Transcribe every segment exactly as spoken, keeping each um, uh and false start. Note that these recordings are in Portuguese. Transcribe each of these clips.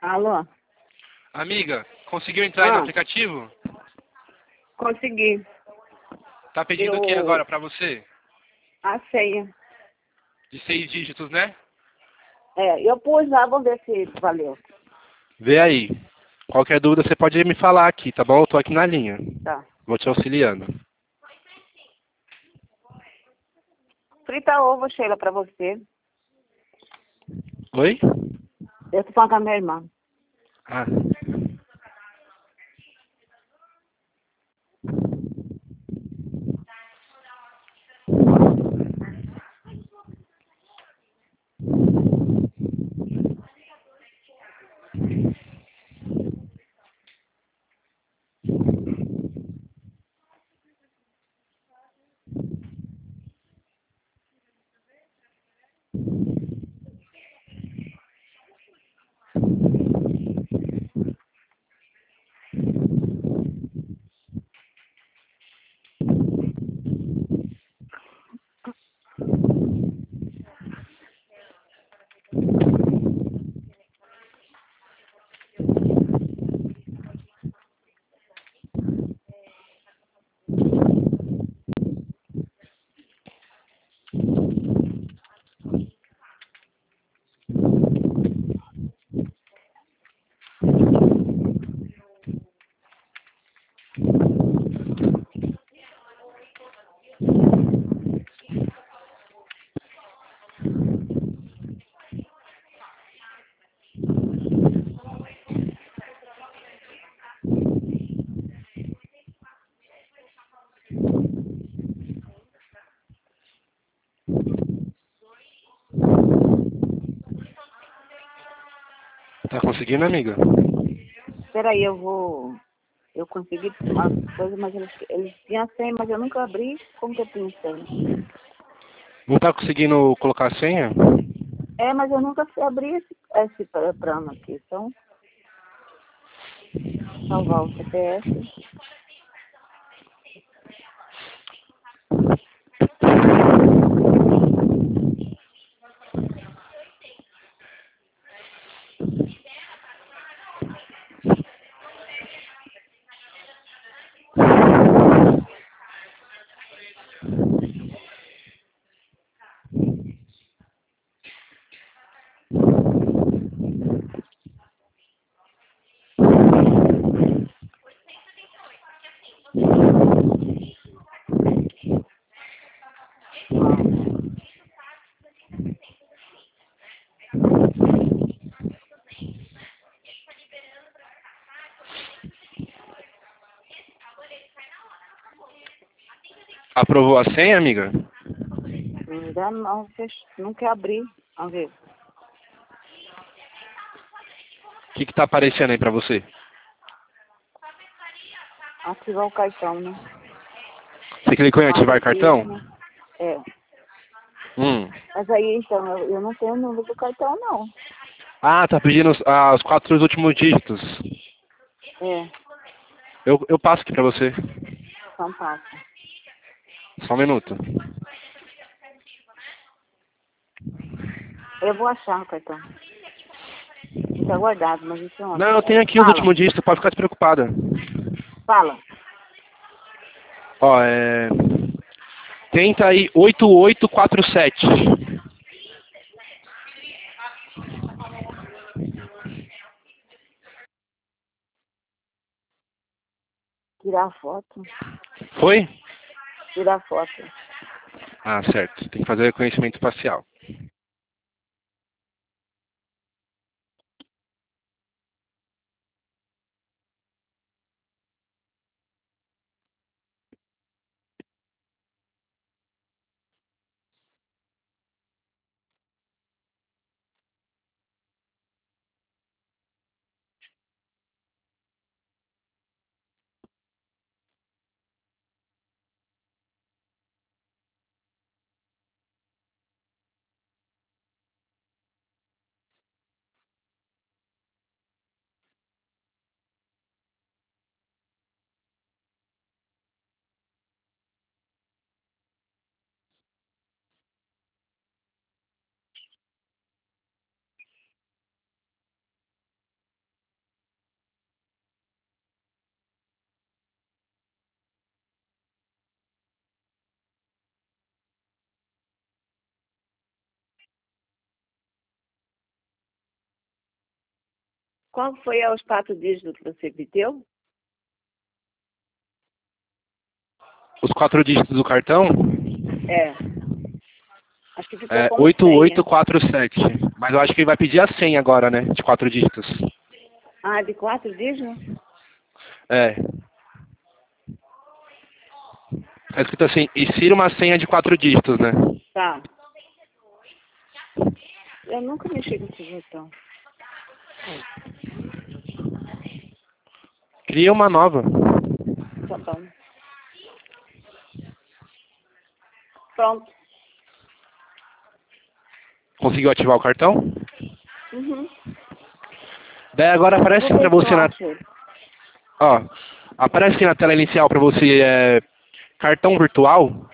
Alô? Amiga, conseguiu entrar aí no Ah, aplicativo? consegui. Tá pedindo o que Eu... agora pra você? A senha. De seis dígitos, né? É, eu pus lá, vamos ver se valeu. Vê aí. Qualquer dúvida você pode me falar aqui, tá bom? Eu tô aqui na linha. Tá. Vou te auxiliando. Frita ovo, Sheila, pra você. Oi? Eu tô falando com a minha irmã. Ah. Tá conseguindo, amiga? Peraí, eu vou... Eu consegui umas coisas, mas eles, eles tinham senha, mas eu nunca abri. Como que eu tenho senha? Não tá conseguindo colocar a senha? É, mas eu nunca fui abrir esse, esse programa aqui. Então, salvar o C P F. Aprovou a senha, amiga? Ainda não, fech- não quer abrir. Vamos ver. O que que tá aparecendo aí pra você? Ativar o cartão, né? Você clicou em ativar cartão? Algoritmo. É. Hum. Mas aí, então, eu, eu não tenho o número do cartão, não. Ah, tá pedindo os, ah, os quatro últimos dígitos. É, Eu, eu passo aqui pra você. São Paulo. Só um minuto. Eu vou achar o cartão. Está guardado, mas isso é Não, ontem. eu tenho aqui os Fala, últimos dígitos, pode ficar despreocupada. fala. Ó, é... Tenta aí oito oito quatro sete. Tirar foto. Foi? Tirar foto. Ah, certo. Tem que fazer reconhecimento facial. Qual foi os quatro dígitos que você pediu? Os quatro dígitos do cartão É. Acho que ficou é como oito oito senha. quatro sete. Mas eu acho que ele vai pedir a senha agora, né? De quatro dígitos. Ah, de quatro dígitos? É. Tá escrito assim, insira uma senha de quatro dígitos, né? Tá. Eu nunca mexi com esse botão. Cria uma nova. Tá bom. Pronto. Conseguiu ativar o cartão? Uhum. Daí agora Eu aparece vou pra ver se eu você na... acho ele. Ó, aparece na tela inicial pra você é, cartão virtual.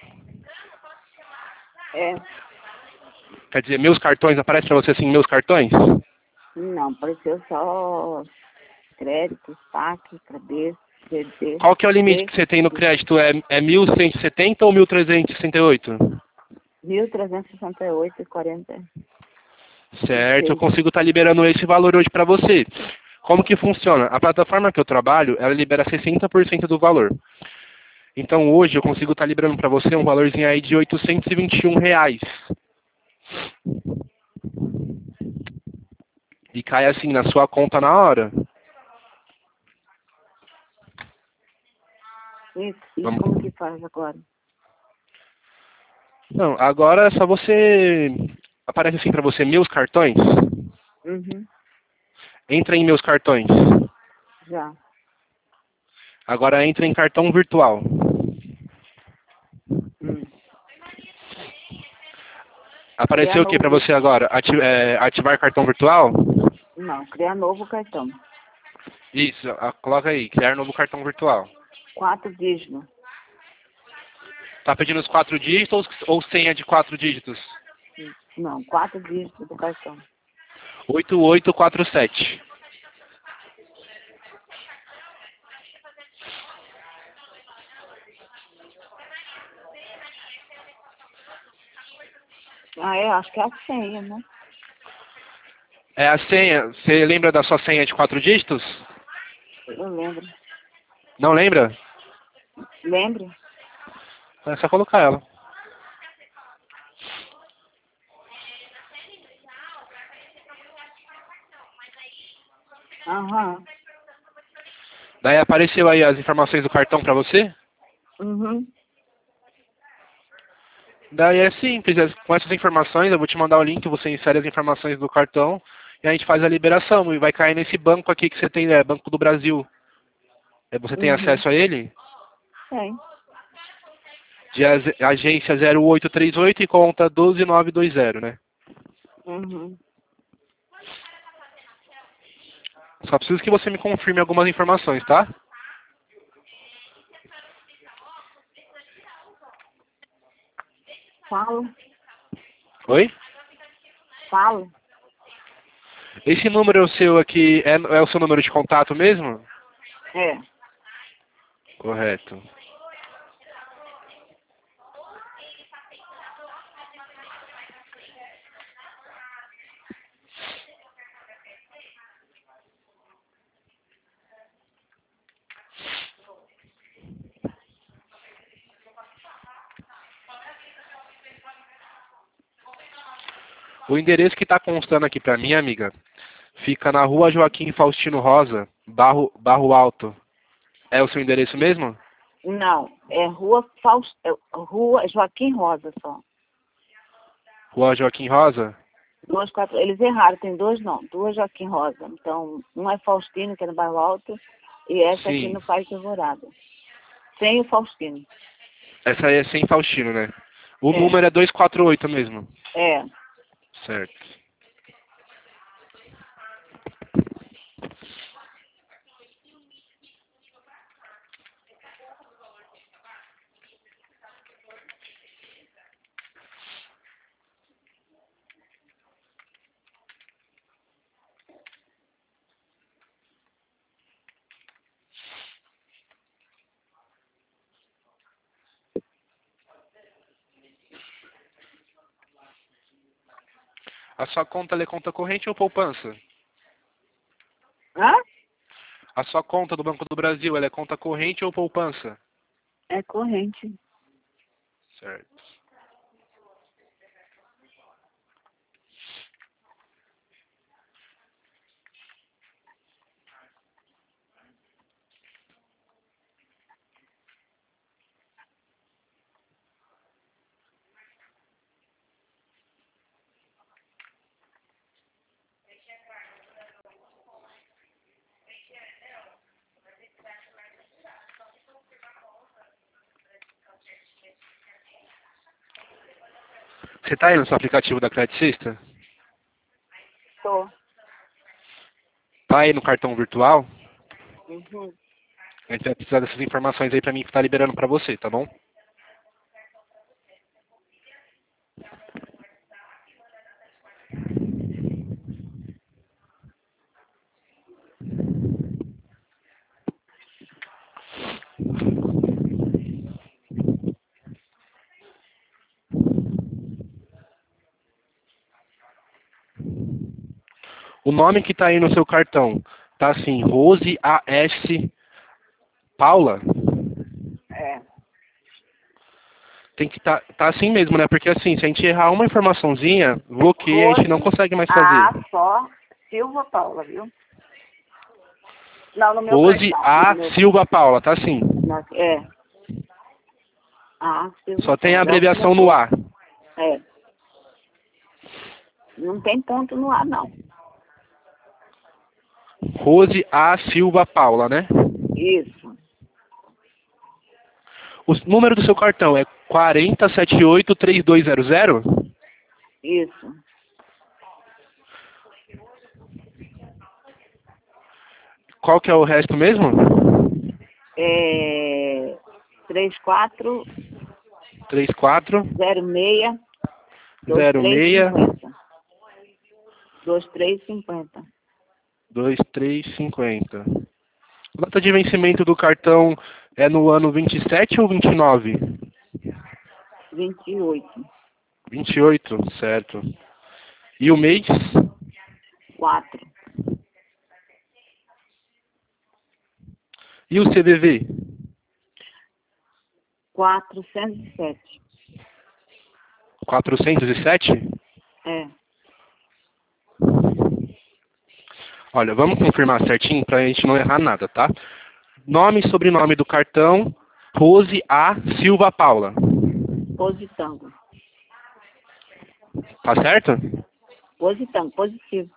É. Quer dizer, meus cartões, aparece pra você assim, meus cartões? Não, apareceu só crédito, saque, cabeça, C D, Qual que é o limite C, que você tem no crédito? É, é mil cento e setenta ou mil trezentos e sessenta e oito? mil trezentos e sessenta e oito e quarenta e Certo, eu seis. consigo estar liberando esse valor hoje pra você. Como que funciona? A plataforma que eu trabalho, ela libera sessenta por cento do valor. Então hoje eu consigo estar liberando pra você um valorzinho aí de oitocentos e vinte e um reais. E cai assim na sua conta na hora. E, e Vamos. como que faz agora? Não, agora é só você... Aparece assim pra você, meus cartões. Uhum. Entra em meus cartões. Já. Agora entra em cartão virtual. Hum. Criar Apareceu o que pra novo. você agora? Ati é, ativar cartão virtual? Não, criar novo cartão. Isso, a- coloca aí, criar novo cartão virtual. Quatro dígitos. Tá pedindo os quatro dígitos ou senha de quatro dígitos? Não, quatro dígitos do cartão. oito oito quatro sete. Ah, é? Acho que é a senha, né? É a senha, você lembra da sua senha de quatro dígitos? Eu lembro. Não lembra? Lembro? É só colocar ela. Aham. Daí apareceu aí as informações do cartão pra você? Uhum. Daí é simples, é- com essas informações eu vou te mandar o link, você insere as informações do cartão e a gente faz a liberação e vai cair nesse banco aqui que você tem, é Banco do Brasil. É, você tem Uhum. acesso a ele? Tem. De ag- agência zero oito três oito e conta um dois nove dois zero, né? Uhum. Só preciso que você me confirme algumas informações, tá? Falo. Oi? Falo. Esse número seu aqui é, é o seu número de contato mesmo? É. Correto. O endereço que está constando aqui para mim, amiga, fica na rua Joaquim Faustino Rosa, Barro, Barro Alto. É o seu endereço mesmo? Não, é Rua Faust... é Rua Joaquim Rosa só. Rua Joaquim Rosa? Duas, quatro... Eles erraram, tem dois não, duas Joaquim Rosa. Então, um é Faustino, que é no bairro Alto, e essa aqui Sim. no Parque Alvorada. Sem o Faustino. Essa aí é sem Faustino, né? O É, número é duzentos e quarenta e oito mesmo. é. Certo. A sua conta ela é conta corrente ou poupança? Hã? A sua conta do Banco do Brasil, ela é conta corrente ou poupança? É corrente. Certo. Você tá aí no seu aplicativo da Credicista? Tô. Tá aí no cartão virtual? Uhum. A gente vai precisar dessas informações aí pra mim que tá liberando pra você, tá bom? O nome que tá aí no seu cartão tá assim, Rose A S Paula? É. Tem que tá, tá assim mesmo, né? Porque assim, se a gente errar uma informaçãozinha, bloqueia, a gente não Rose consegue mais fazer. A só Silva Paula, viu? Não, no meu Rose cartão. No A meu, Silva Paula, tá assim. na- é. A Silva Só tem a Paula. É o que abreviação no mudou. A. É. Não tem ponto no ar, não. Rose A Silva Paula, né? Isso. O número do seu cartão é quatro zero sete oito três dois zero zero? Isso. Qual que é o resto mesmo? É. Três quatro três quatro zero seis dois zero três seis cinquenta. Dois três cinquenta. dois três cinco zero. A data de vencimento do cartão é no ano vinte e sete ou vinte e nove? Vinte e oito. vinte e oito, certo. E o mês? Quatro. E o C V V? Quatrocentos e sete. quatrocentos e sete? É. Olha, vamos confirmar certinho para a gente não errar nada, tá? Nome e sobrenome do cartão, Rose A. Silva Paula. Positão. Tá certo? Positão. Positivo.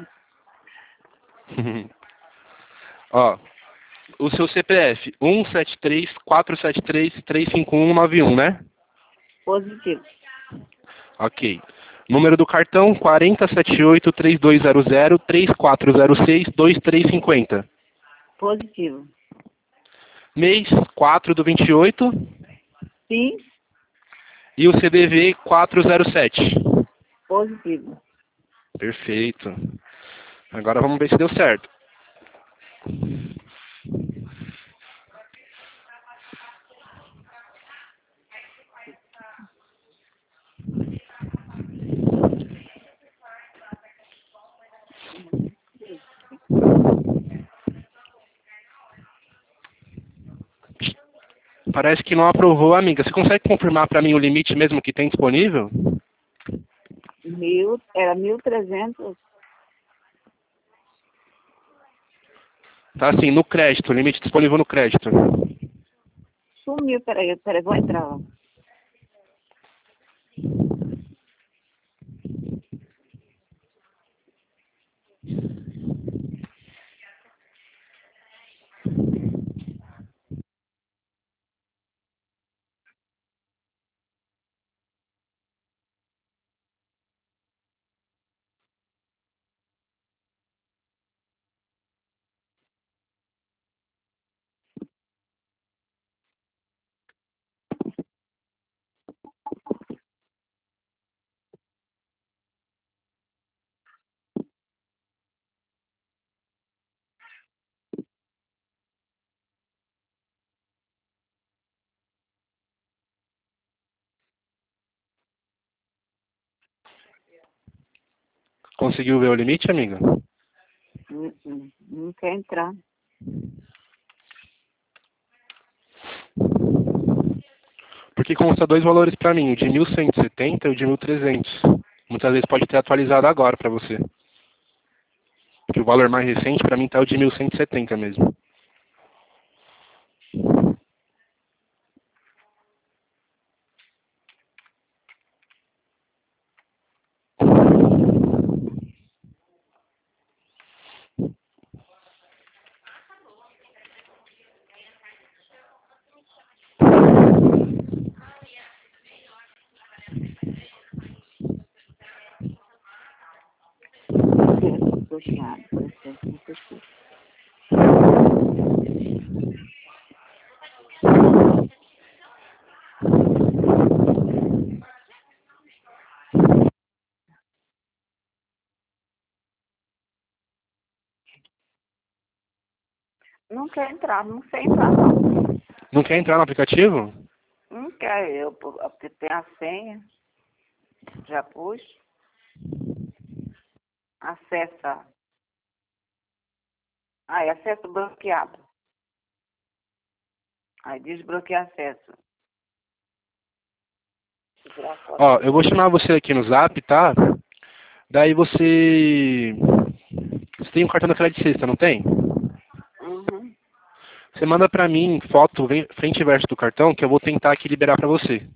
Ó, o seu C P F, um sete três quatro sete três três cinco um nove um, né? Positivo. Ok. Número do cartão, quatro zero sete oito três dois zero zero três quatro zero seis dois três cinco zero. Positivo. Mês, quatro do vinte e oito. Sim. E o C D V quatro zero sete. Positivo. Perfeito. Agora vamos ver se deu certo. Parece que não aprovou, amiga. Você consegue confirmar para mim o limite mesmo que tem disponível? Mil. Era mil trezentos. Tá assim, no crédito, limite disponível no crédito. Sumiu. Peraí. Peraí. Vou entrar lá. Conseguiu ver o limite, amiga? Não, não, não quer entrar. Porque consta dois valores para mim, o de mil cento e setenta e o de mil e trezentos. Muitas vezes pode ter atualizado agora para você. Porque o valor mais recente para mim tá o de mil cento e setenta mesmo. Puxado, processo não precisa. Não quer entrar, não sei entrar não. Não quer entrar no aplicativo? Não quer eu, porque tem a senha. Já pus. Acessa. Aí, acesso bloqueado. Aí, desbloquear acesso. Ó, eu vou chamar você aqui no Zap, tá? Daí você... Você tem um cartão da Crédito Sexta, não tem? Uhum. Você manda pra mim foto vem- frente e verso do cartão que eu vou tentar aqui liberar pra você.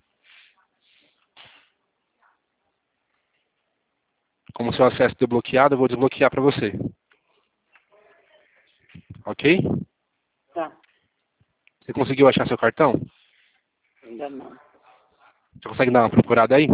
Como seu acesso deu bloqueado, eu vou desbloquear pra você. Ok? Tá, Você conseguiu achar seu cartão? ainda não. Você consegue dar uma procurada aí?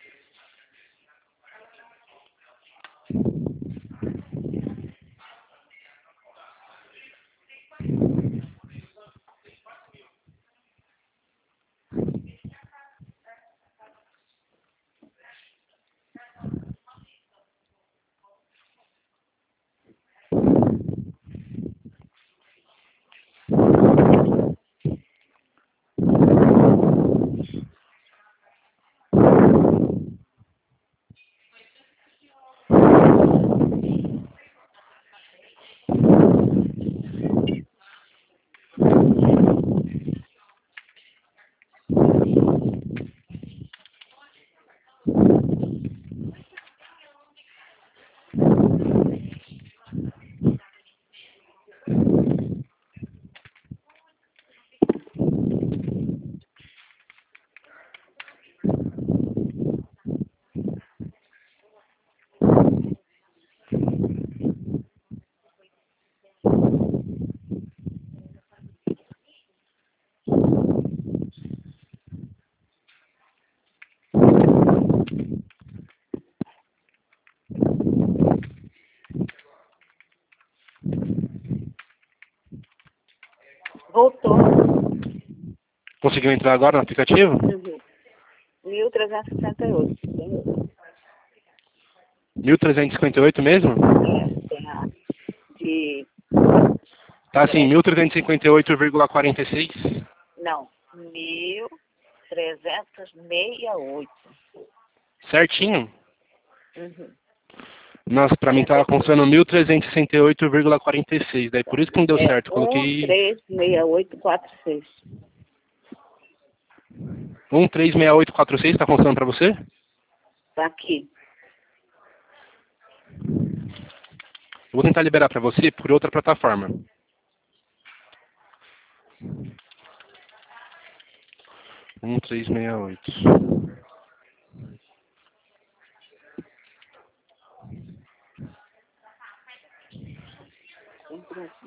Voltou. Conseguiu entrar agora no aplicativo? Uhum. mil trezentos e sessenta e oito. Tem, mil trezentos e cinquenta e oito mesmo? é, tem a de... Tá assim, mil trezentos e cinquenta e oito vírgula quarenta e seis. Não, mil trezentos e sessenta e oito. Certinho? Uhum. Nossa, pra mim tava constando mil trezentos e sessenta e oito vírgula quarenta e seis. Daí por isso que não deu É certo. um Coloquei três seis oito quatro seis. um três seis oito quatro seis, tá constando pra você? Tá aqui. Eu vou tentar liberar pra você por outra plataforma. um três seis oito. Sempre assim.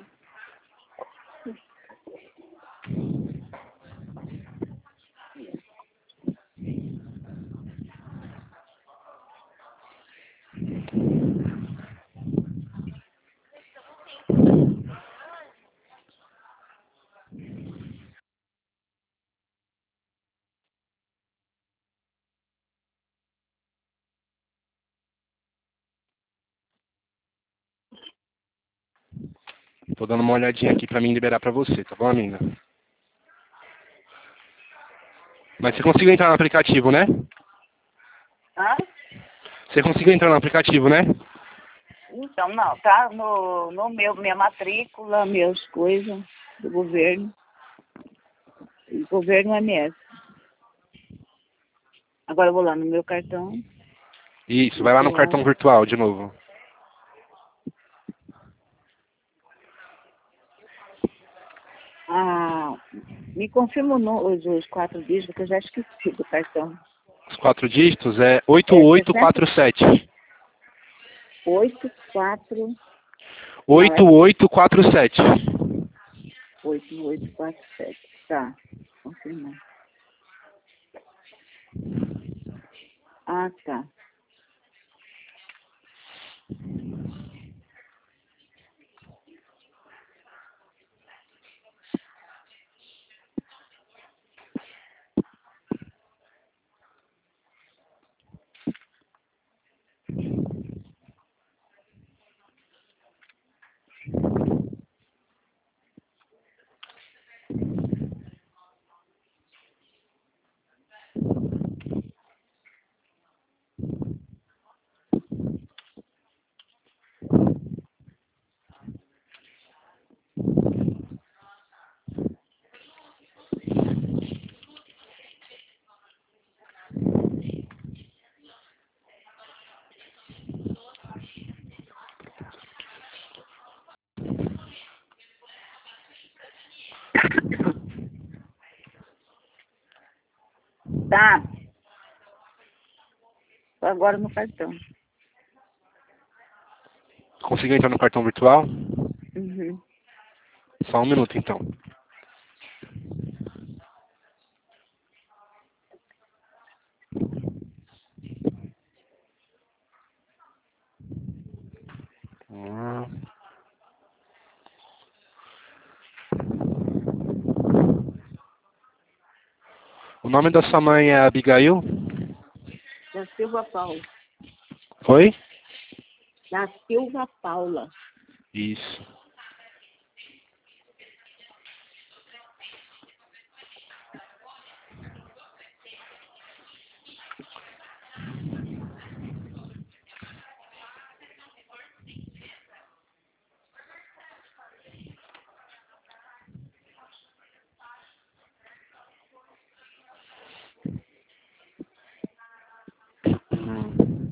Tô dando uma olhadinha aqui pra mim liberar pra você, tá bom, amiga? Mas você conseguiu entrar no aplicativo, né? Ah? Você conseguiu entrar no aplicativo, né? Então, não, tá no, no meu, minha matrícula, meus coisas do governo. O governo M S. Agora eu vou lá no meu cartão. Isso, vai lá no cartão virtual de novo. Ah, me confirma o no- os, os quatro dígitos, que eu já esqueci do cartão. Os quatro dígitos é oito É oito sessenta quatro sete. oito, quatro, não, oito é oito quatro sete. oito oito quatro sete. Tá, confirmar. Ah, tá. Tá. Tô agora no cartão. Conseguiu entrar no cartão virtual? Uhum. Só um minuto então. Hum. O nome da sua mãe é Abigail? Da Silva Paula. Foi? Da Silva Paula. Isso. Hum.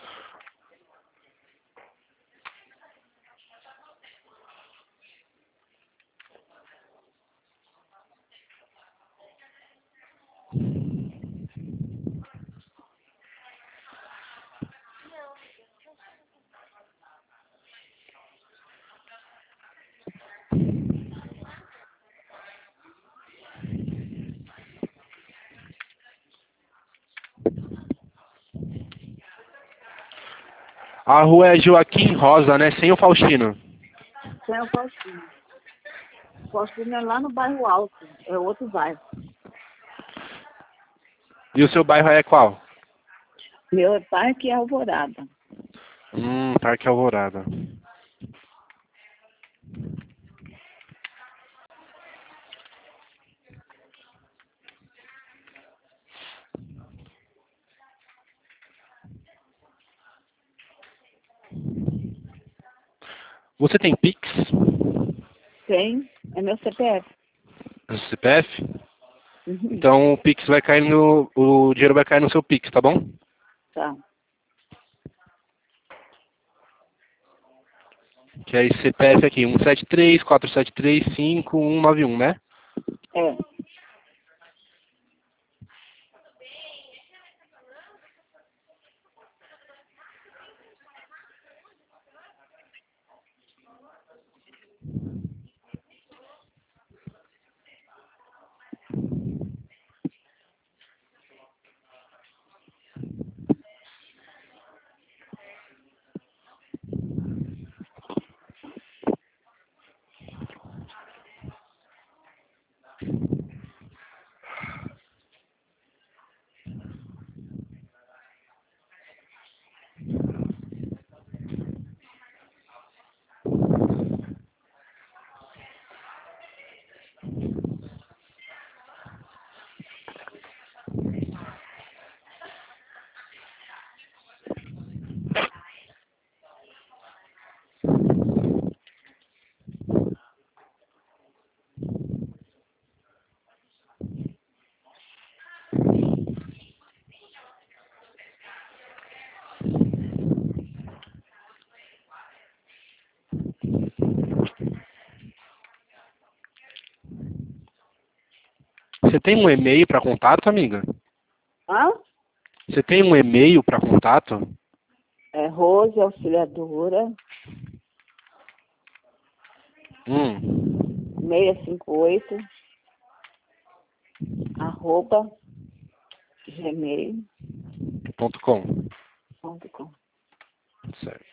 A rua é Joaquim Rosa, né? Sem o Faustino. Tem o Faustino. O Faustino é lá no bairro Alto. É outro bairro. E o seu bairro é qual? Meu é Parque Alvorada. Hum, Parque Alvorada. Você tem Pix? Tem. É meu C P F. No C P F? Uhum. Então o Pix vai cair no. O dinheiro vai cair no seu Pix, tá bom? Tá. Que é esse C P F aqui, um sete três, quatro sete três, cinco um nove um, né? É. Você tem um e-mail para contato, amiga? Hã? Você tem um e-mail para contato? É Rose Auxiliadora, Hum. seiscentos e cinquenta e oito, arroba, gmail Ponto com. ponto com. Certo.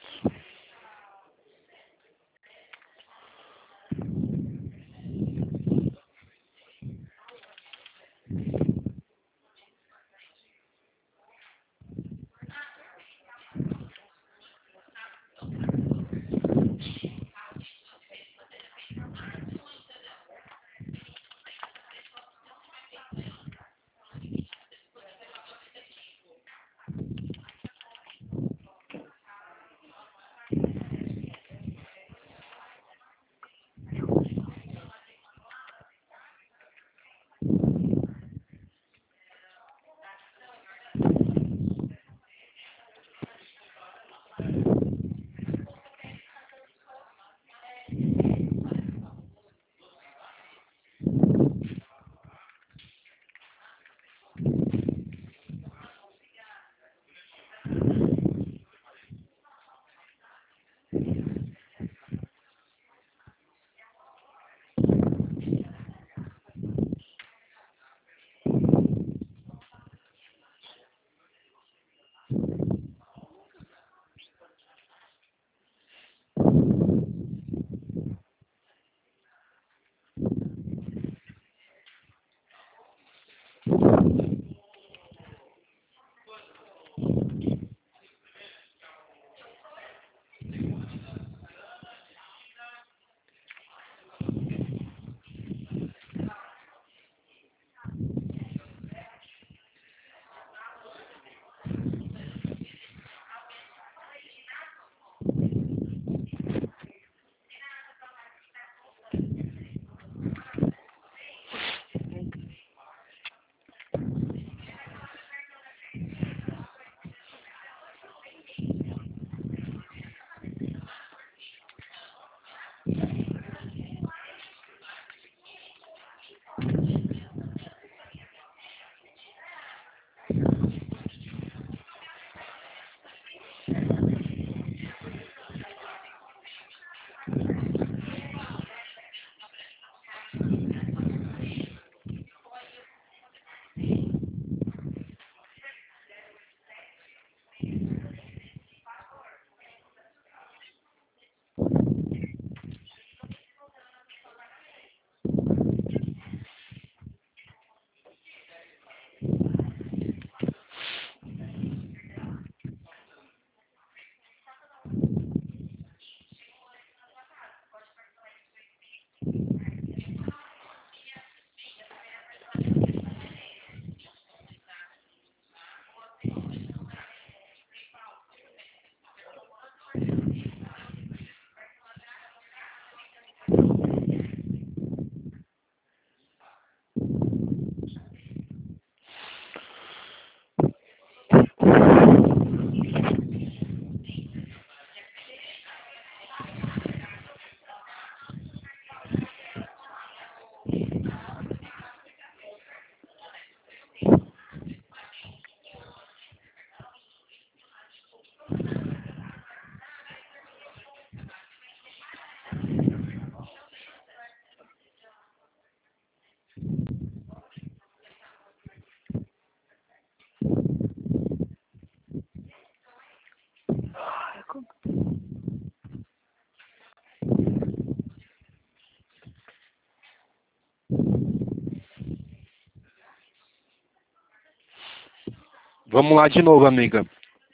Vamos lá de novo, amiga.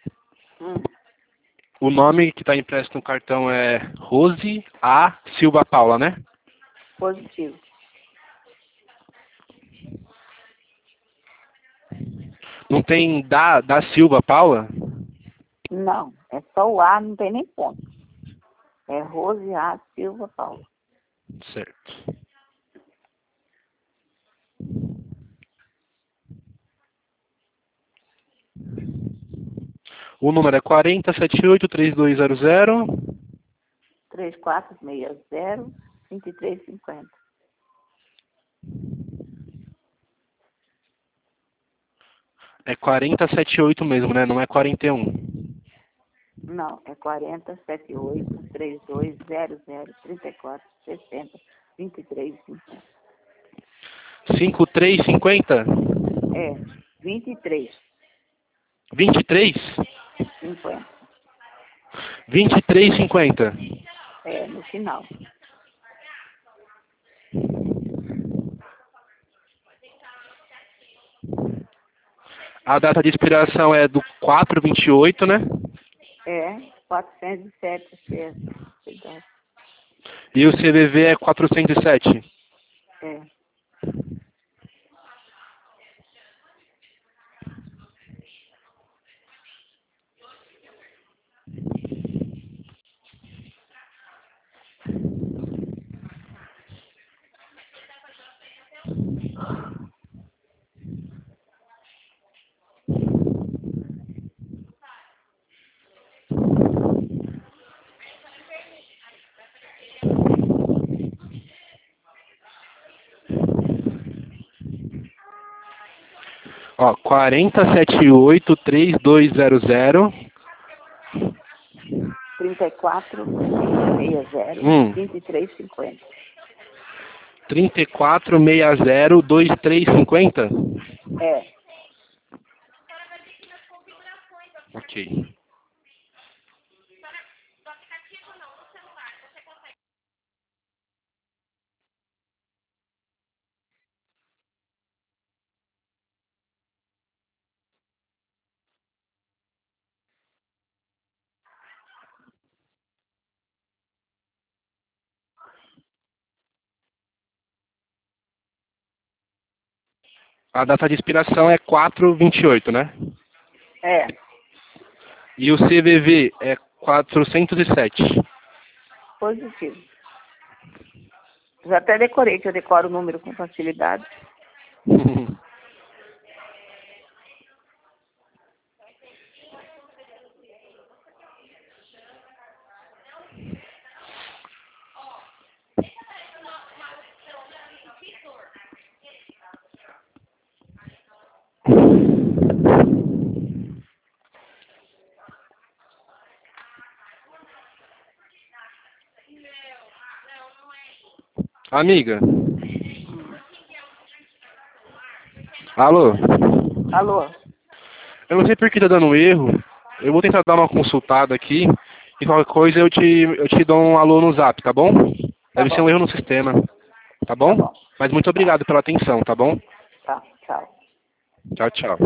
Hum, O nome que está impresso no cartão é Rose A. Silva Paula, né? positivo. Não tem da, da Silva Paula? Não, é só o A, não tem nem ponto. É Rose A. Silva Paula. Certo. O número é quatro zero sete oito três dois zero zero. três quatro seis zero, vinte e três cinquenta. É quarenta e setenta e oito mesmo, né? Não é quarenta e um. Não, é quarenta, setenta e oito, trinta e dois, zero zero, trinta e quatro, sessenta, vinte e três, cinquenta. cinquenta e três cinquenta? É, vinte e três, vinte e três? cinquenta. vinte e três cinquenta. É, no final. A data de expiração é do quatro vinte e oito, né? É, quatrocentos e sete, certo. Verdade. E o C V V é quatrocentos e sete. É. Ó, quarenta, setenta e oito, trinta e dois zero zero. trinta e quatro, sessenta, Hum. vinte e três, cinquenta. trinta e quatro, sessenta, vinte e três cinquenta? É. Ok. A data de expiração é quatro vinte e oito, né? É. E o C V V é quatrocentos e sete. Positivo. Já até decorei, que eu decoro o número com facilidade. Amiga. Alô? Alô? Eu não sei por que tá dando um erro. Eu vou tentar dar uma consultada aqui. E qualquer coisa eu te, eu te dou um alô no zap, tá bom? Tá Deve ser um bom. erro no sistema. Tá Tá bom? bom. Mas muito Tá. obrigado pela atenção, tá bom? Tá. Tchau. Tchau, tchau.